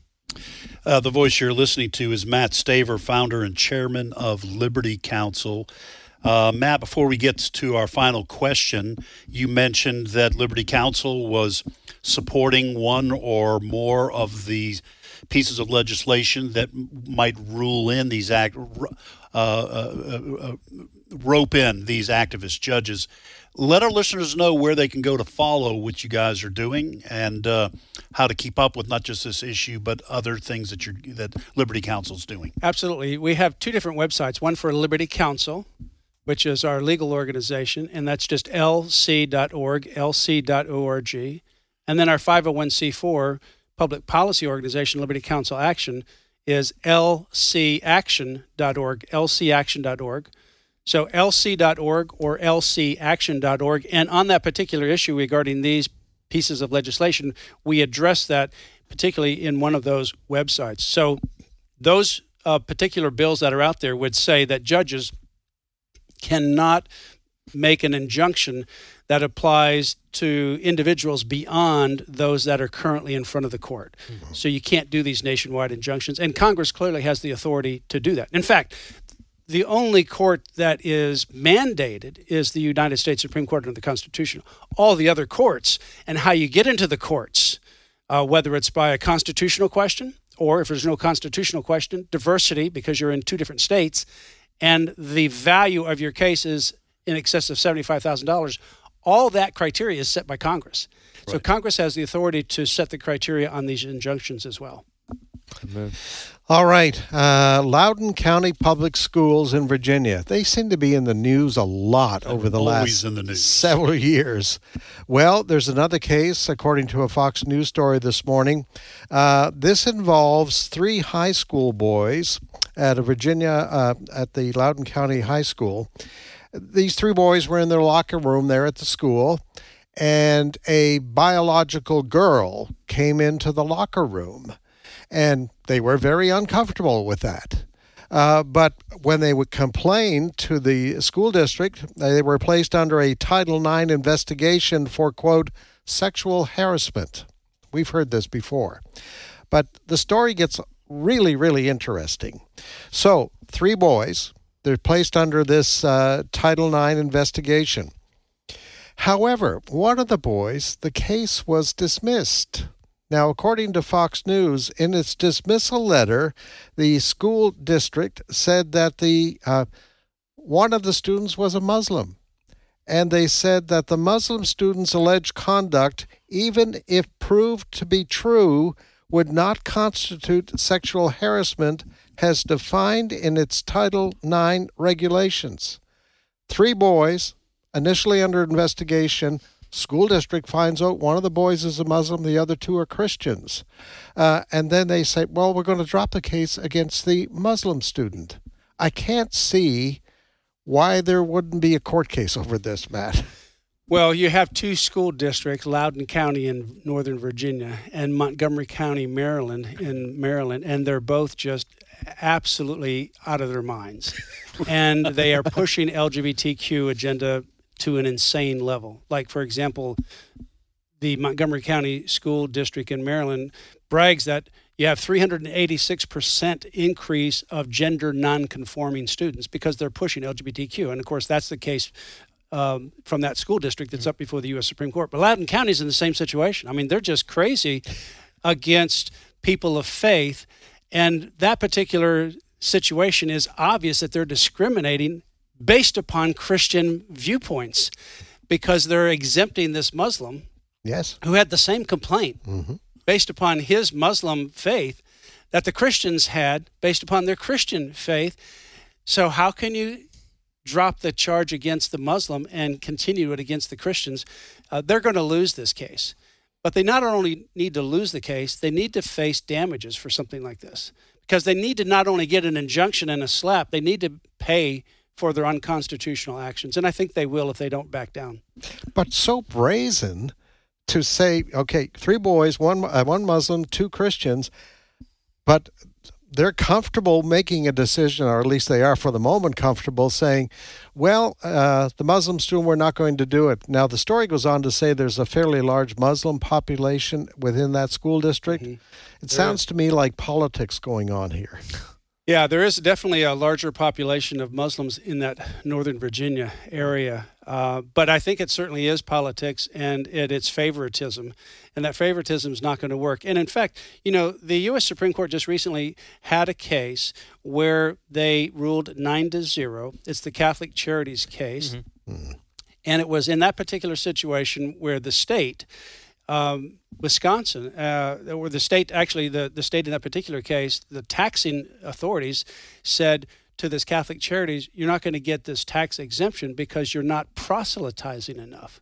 S3: Uh, the voice you're listening to is Matt Staver, founder and chairman of Liberty Counsel. Uh, Matt, before we get to our final question, you mentioned that Liberty Counsel was supporting one or more of the pieces of legislation that might rule in these act, uh, uh, uh, rope in these activist judges. Let our listeners know where they can go to follow what you guys are doing and uh, how to keep up with not just this issue but other things that you're that Liberty Counsel's doing.
S7: Absolutely, we have two different websites. One for Liberty Counsel, which is our legal organization, and that's just L C dot org, L C dot org. And then our five oh one c four public policy organization, Liberty Counsel Action, is L C action dot org, L C action dot org. So L C dot org or L C action dot org. And on that particular issue regarding these pieces of legislation, we address that particularly in one of those websites. So those uh, particular bills that are out there would say that judges cannot make an injunction that applies to individuals beyond those that are currently in front of the court. Mm-hmm. So you can't do these nationwide injunctions, and Congress clearly has the authority to do that. In fact, the only court that is mandated is the United States Supreme Court under the Constitution. All the other courts, and how you get into the courts, uh, whether it's by a constitutional question or if there's no constitutional question, diversity, because you're in two different states, and the value of your case is in excess of seventy-five thousand dollars, all that criteria is set by Congress. Right. So Congress has the authority to set the criteria on these injunctions as well.
S5: Amen.
S4: All right. Uh, Loudoun County Public Schools in Virginia. They seem to be in the news a lot over the
S3: Always
S4: last
S3: in the news.
S4: several years. Well, there's another case, according to a Fox News story this morning. Uh, this involves three high school boys at a Virginia, uh, at the Loudoun County High School. These three boys were in their locker room there at the school, and a biological girl came into the locker room. And they were very uncomfortable with that. Uh, but when they would complain to the school district, they were placed under a Title nine investigation for, quote, sexual harassment. We've heard this before. But the story gets really, really interesting. So, three boys, they're placed under this uh, Title nine investigation. However, one of the boys, the case was dismissed. Now, according to Fox News, in its dismissal letter, the school district said that the uh, one of the students was a Muslim. And they said that the Muslim student's alleged conduct, even if proved to be true, would not constitute sexual harassment as defined in its Title nine regulations. Three boys, initially under investigation. School district finds out one of the boys is a Muslim, the other two are Christians. Uh, and then they say, well, we're going to drop the case against the Muslim student. I can't see why there wouldn't be a court case over this, Matt.
S7: Well, you have two school districts, Loudoun County in Northern Virginia and Montgomery County, Maryland, in Maryland, and they're both just absolutely out of their minds. And they are pushing L G B T Q agenda to an insane level. Like, for example, the Montgomery County School District in Maryland brags that you have three hundred eighty-six percent increase of gender non-conforming students because they're pushing L G B T Q. And, of course, that's the case Um, from that school district that's up before the U S Supreme Court. But Loudoun County's in the same situation. I mean, they're just crazy against people of faith. And that particular situation is obvious that they're discriminating based upon Christian viewpoints because they're exempting this Muslim
S4: Yes.
S7: who had the same complaint
S4: Mm-hmm.
S7: based upon his Muslim faith that the Christians had based upon their Christian faith. So how can you drop the charge against the Muslim and continue it against the Christians? Uh, they're going to lose this case. But they not only need to lose the case, they need to face damages for something like this. Because they need to not only get an injunction and a slap, they need to pay for their unconstitutional actions. And I think they will if they don't back down.
S4: But so brazen to say, okay, three boys, one uh, one Muslim, two Christians, but they're comfortable making a decision, or at least they are for the moment comfortable, saying, well, uh, the Muslims do, and we're not going to do it. Now, the story goes on to say there's a fairly large Muslim population within that school district. Mm-hmm. It there sounds is. to me like politics going on here.
S7: Yeah, there is definitely a larger population of Muslims in that Northern Virginia area. Uh, but I think it certainly is politics, and it, it's favoritism. And that favoritism is not going to work. And in fact, you know, the U S Supreme Court just recently had a case where they ruled nine to zero. It's the Catholic Charities case. Mm-hmm. Mm-hmm. And it was in that particular situation where the state, um, Wisconsin, uh, or the state, actually the, the state in that particular case, the taxing authorities said to this Catholic Charities, you're not going to get this tax exemption because you're not proselytizing enough.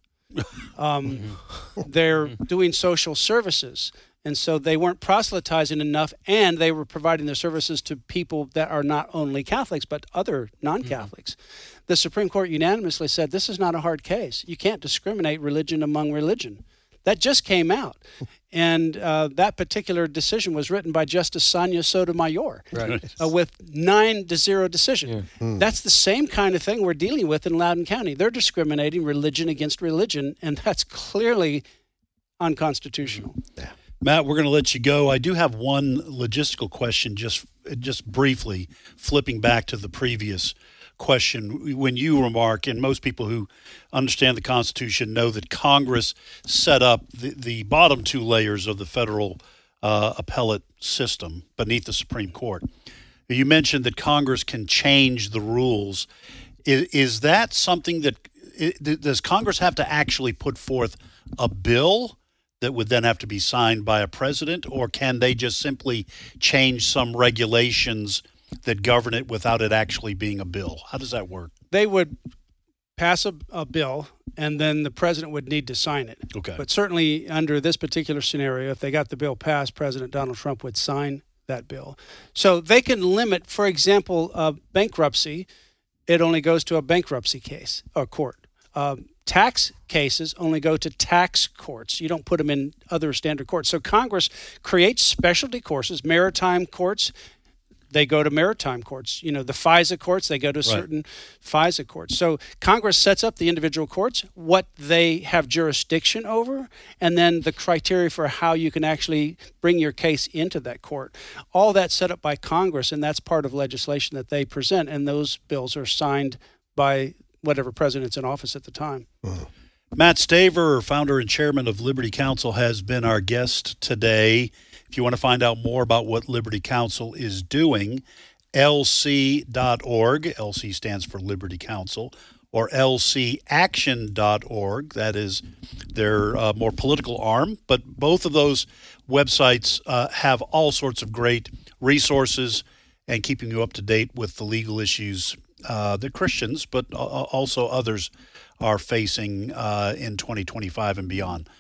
S7: Um, they're doing social services, and so they weren't proselytizing enough, and they were providing their services to people that are not only Catholics but other non-Catholics. Mm-hmm. The Supreme Court unanimously said this is not a hard case. You can't discriminate religion among religion. That just came out, and uh, that particular decision was written by Justice Sonia Sotomayor, right. uh, with nine to zero decision. Yeah. Mm. That's the same kind of thing we're dealing with in Loudoun County. They're discriminating religion against religion, and that's clearly unconstitutional.
S3: Yeah. Matt, we're going to let you go. I do have one logistical question, just just briefly, flipping back to the previous question. When you remark, and most people who understand the Constitution know that Congress set up the, the bottom two layers of the federal uh, appellate system beneath the Supreme Court. You mentioned that Congress can change the rules. Is, is that something that – does Congress have to actually put forth a bill that would then have to be signed by a president, or can they just simply change some regulations – that govern it without it actually being a bill? How does that work?
S7: They would pass a, a bill, and then the president would need to sign it.
S3: Okay.
S7: But certainly under this particular scenario, if they got the bill passed, President Donald Trump would sign that bill. So they can limit, for example, uh, bankruptcy. It only goes to a bankruptcy case or court. Um, tax cases only go to tax courts. You don't put them in other standard courts. So Congress creates specialty courts, maritime courts. They go to maritime courts. You know, the FISA courts, they go to certain right. FISA courts. So Congress sets up the individual courts, what they have jurisdiction over, and then the criteria for how you can actually bring your case into that court. All that's set up by Congress, and that's part of legislation that they present, and those bills are signed by whatever president's in office at the time.
S3: Mm. Matt Staver, founder and chairman of Liberty Counsel, has been our guest today. If you want to find out more about what Liberty Counsel is doing, L C dot org, L C stands for Liberty Counsel, or L C action dot org, that is their uh, more political arm. But both of those websites uh, have all sorts of great resources and keeping you up to date with the legal issues uh, that Christians, but also others, are facing uh, in twenty twenty-five and beyond.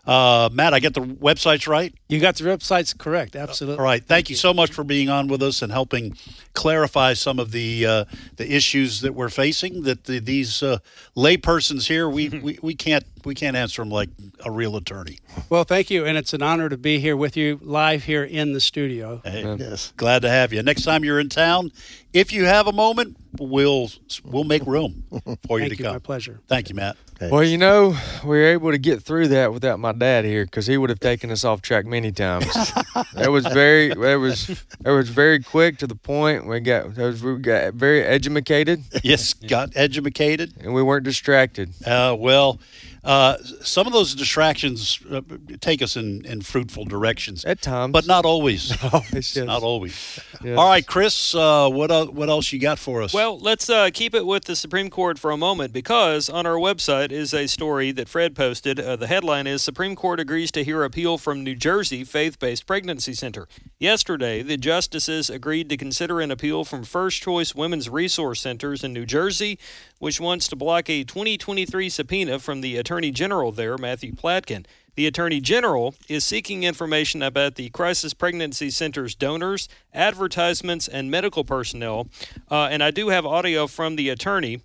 S3: Uh, Matt, I get the websites right?
S7: You got the websites correct. Absolutely.
S3: All right. Thank you so much for being on with us and helping clarify some of the uh, the issues that we're facing. That the, these uh, laypersons here, we, we, we can't we can't answer them like a real attorney.
S7: Well, thank you, and it's an honor to be here with you live here in the studio.
S3: Hey,
S4: Yes.
S3: glad to have you. Next time you're in town, if you have a moment, we'll we'll make room for you
S7: Thank
S3: to
S7: you.
S3: come.
S7: My pleasure.
S3: Thank you, Matt.
S5: Well, you know, we were able to get through that without my dad here because he would have taken us off track many times. It was very, it was, it was very quick to the point. We got, it was, we got very educated,
S3: Yes, got educated.
S5: and we weren't distracted.
S3: Uh, well, uh, some of those distractions uh, take us in, in fruitful directions,
S5: At times,
S3: but not always.
S5: always. Yes.
S3: Not always.
S5: Yes.
S3: All right, Chris, uh, what el- what else you got for us?
S6: Well, let's uh, keep it with the Supreme Court for a moment because on our website is a story that Fred posted. Uh, the headline is Supreme Court agrees to hear appeal from New Jersey Faith-Based Pregnancy Center. Yesterday, the justices agreed to consider an appeal from First Choice Women's Resource Centers in New Jersey, which wants to block a twenty twenty-three subpoena from the Attorney General there, Matthew Platkin. The Attorney General is seeking information about the Crisis Pregnancy Center's donors, advertisements, and medical personnel. Uh, and I do have audio from the attorney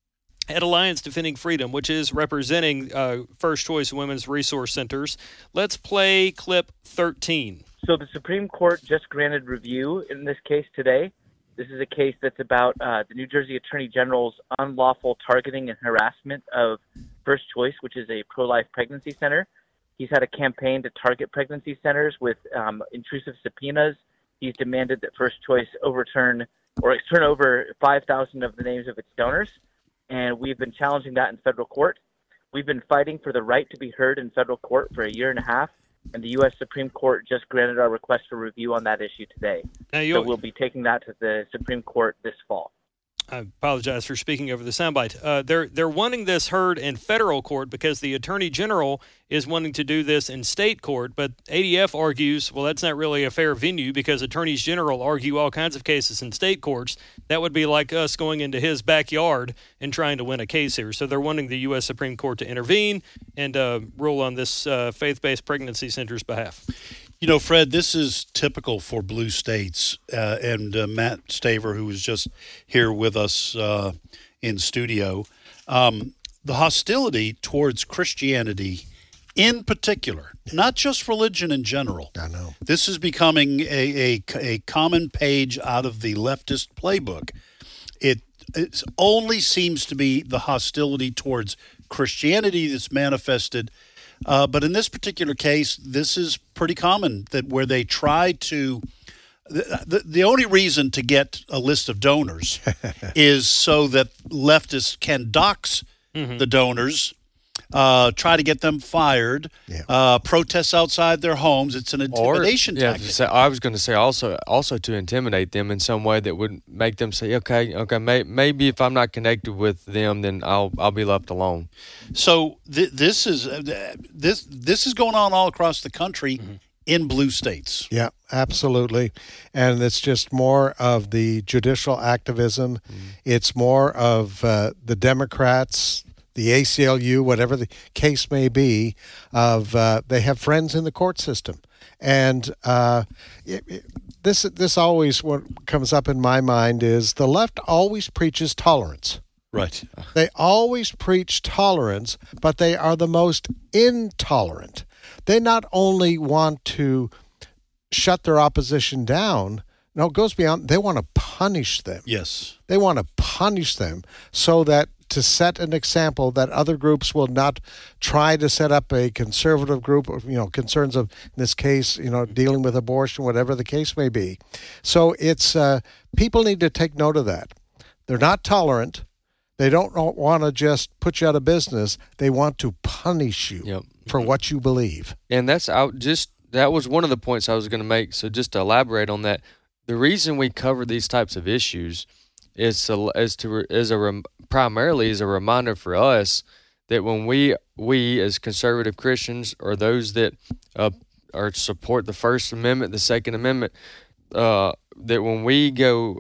S6: at Alliance Defending Freedom, which is representing uh, First Choice Women's Resource Centers. Let's play clip thirteen.
S8: So the Supreme Court just granted review in this case today. This is a case that's about uh, the New Jersey Attorney General's unlawful targeting and harassment of First Choice, which is a pro-life pregnancy center. He's had a campaign to target pregnancy centers with um, intrusive subpoenas. He's demanded that First Choice overturn or turn over five thousand of the names of its donors, and we've been challenging that in federal court. We've been fighting for the right to be heard in federal court for a year and a half, and the U S Supreme Court just granted our request for review on that issue today.
S6: Now,
S8: So
S6: you'll,
S8: we'll be taking that to the Supreme Court this fall.
S6: I apologize for speaking over the soundbite. Uh, they're they're wanting this heard in federal court because the Attorney General is wanting to do this in state court. But A D F argues, well, that's not really a fair venue because attorneys general argue all kinds of cases in state courts. That would be like us going into his backyard and trying to win a case here. So they're wanting the U S Supreme Court to intervene and uh, rule on this uh, faith-based pregnancy center's behalf.
S3: You know, Fred, this is typical for blue states, uh, and uh, Matt Staver, who was just here with us uh, in studio, um, the hostility towards Christianity in particular, not just religion in general.
S4: I know.
S3: This is becoming a, a, a common page out of the leftist playbook. It it only seems to be the hostility towards Christianity that's manifested. Uh, but in this particular case, this is pretty common that where they try to the, the, the only reason to get a list of donors is so that leftists can dox
S6: Mm-hmm.
S3: the donors, uh, try to get them fired,
S4: Yeah.
S3: uh, protests outside their homes. It's an
S5: Or,
S3: intimidation
S5: yeah,
S3: tactic.
S5: so I was going to say also also to intimidate them in some way that would make them say, okay, okay, may, maybe if I'm not connected with them, then I'll I'll be left alone.
S3: So th- this is uh, this this is going on all across the country
S6: Mm-hmm.
S3: in blue states.
S4: Yeah, absolutely. And it's just more of the judicial activism. It's more of uh, the Democrats, the A C L U, whatever the case may be, of uh, they have friends in the court system. And uh, it, it, this this always what comes up in my mind is the left always preaches tolerance.
S3: Right.
S4: They always preach tolerance, but they are the most intolerant. They not only want to shut their opposition down, no, it goes beyond, they want to punish them.
S3: Yes.
S4: They want to punish them so that to set an example that other groups will not try to set up a conservative group of, you know, concerns of, in this case, you know, dealing with abortion, whatever the case may be. So it's, uh, people need to take note of that. They're not tolerant. They don't want to just put you out of business. They want to punish you
S5: Yep.
S4: for what you believe.
S5: And that's out just that was one of the points I was going to make. So just to elaborate on that, the reason we cover these types of issues is to is to is a rem, primarily is a reminder for us that when we we as conservative Christians or those that uh, or support the First Amendment, the Second Amendment, uh, that when we go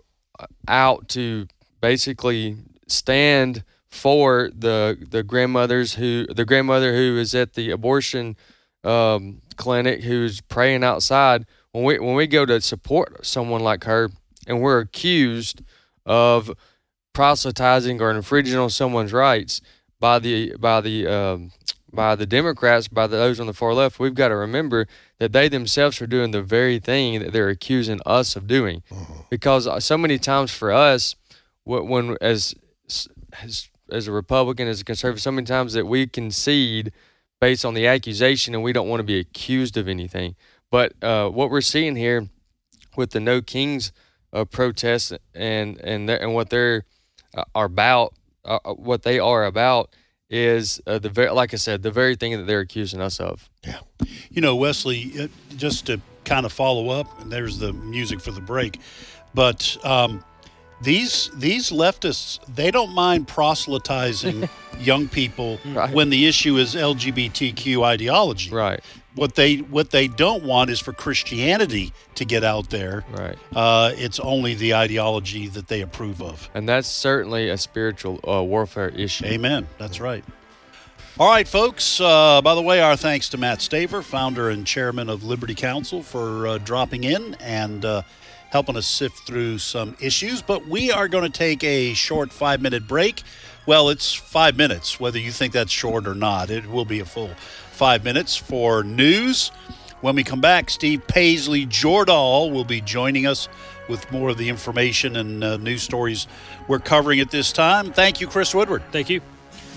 S5: out to basically stand for the the grandmothers who the grandmother who is at the abortion um, clinic who's praying outside, when we when we go to support someone like her and we're accused of proselytizing or infringing on someone's rights by the by the um, by the Democrats, by the, those on the far left, we've got to remember that they themselves are doing the very thing that they're accusing us of doing. Uh-huh. Because so many times for us, when as as as a Republican, as a conservative, so many times that we concede based on the accusation, and we don't want to be accused of anything. But uh, what we're seeing here with the No Kings uh, protests and and and what they're uh, are about, uh, what they are about, is uh, the very, like I said, the very thing that they're accusing us of.
S3: Yeah, you know, Wesley, uh, just to kind of follow up, and there's the music for the break, but. Um, These these leftists, they don't mind proselytizing young people right. when the issue is L G B T Q ideology.
S5: Right.
S3: What they what they don't want is for Christianity to get out there.
S5: Right.
S3: Uh, it's only the ideology that they approve of.
S5: And that's certainly a spiritual uh, warfare issue.
S3: Amen. That's right. All right, folks. Uh, by the way, our thanks to Matt Staver, founder and chairman of Liberty Counsel, for uh, dropping in and uh, helping us sift through some issues. But we are going to take a short five-minute break. Well, it's five minutes, whether you think that's short or not. It will be a full five minutes for news. When we come back, Steve Paisley Jordahl will be joining us with more of the information and uh, news stories we're covering at this time. Thank you, Chris Woodward.
S6: Thank you.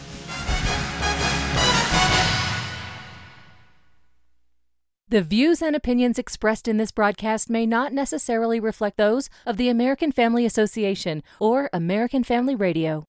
S9: The views and opinions expressed in this broadcast may not necessarily reflect those of the American Family Association or American Family Radio.